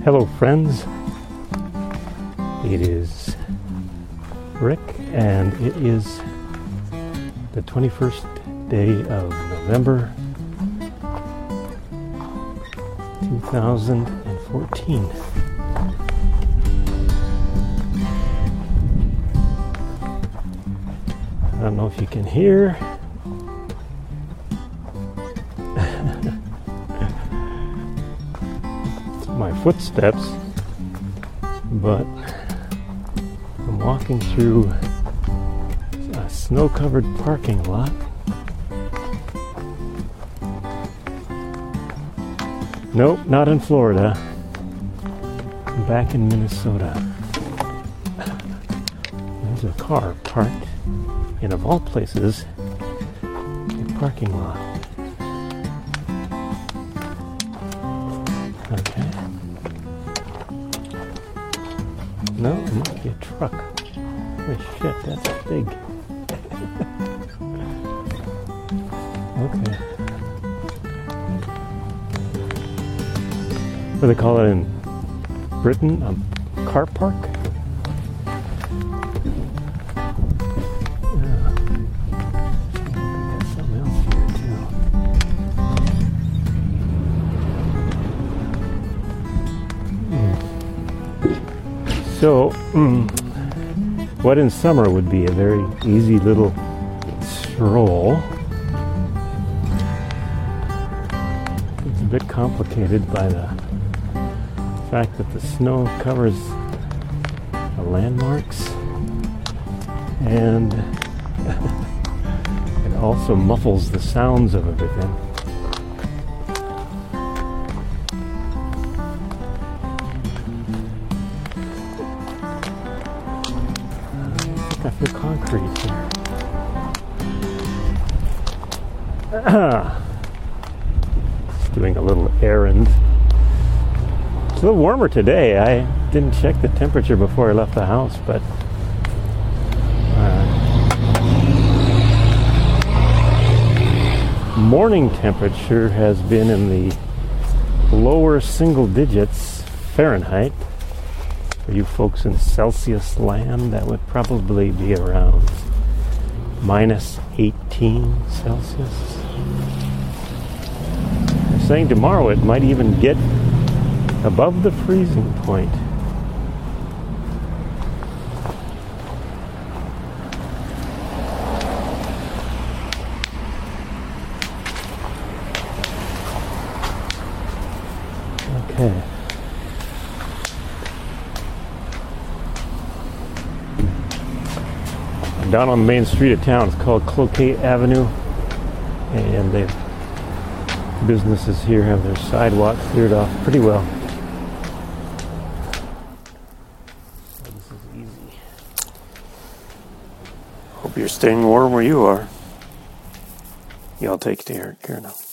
Hello friends, it is Rick and it is the 21st day of November 2014. I don't know if you can hear. My footsteps, but I'm walking through a snow-covered parking lot. Nope, not in Florida. I'm back in Minnesota. There's a car parked in, of all places, a parking lot. Okay. No, it must be a truck. Holy shit, that's big. Okay. What do they call it in Britain? A car park? Yeah. There's something else here too. So, what in summer would be a very easy little stroll, it's a bit complicated by the fact that the snow covers the landmarks and it also muffles the sounds of everything. I feel concrete here. Just doing a little errand. It's a little warmer today. I didn't check the temperature before I left the house, but morning temperature has been in the lower single digits Fahrenheit. For you folks in Celsius land, that would probably be around minus 18 Celsius. They're saying tomorrow it might even get above the freezing point. Okay. Down on the main street of town, it's called Cloquet Avenue, and businesses here have their sidewalks cleared off pretty well. So this is easy. Hope you're staying warm where you are. Y'all take care now.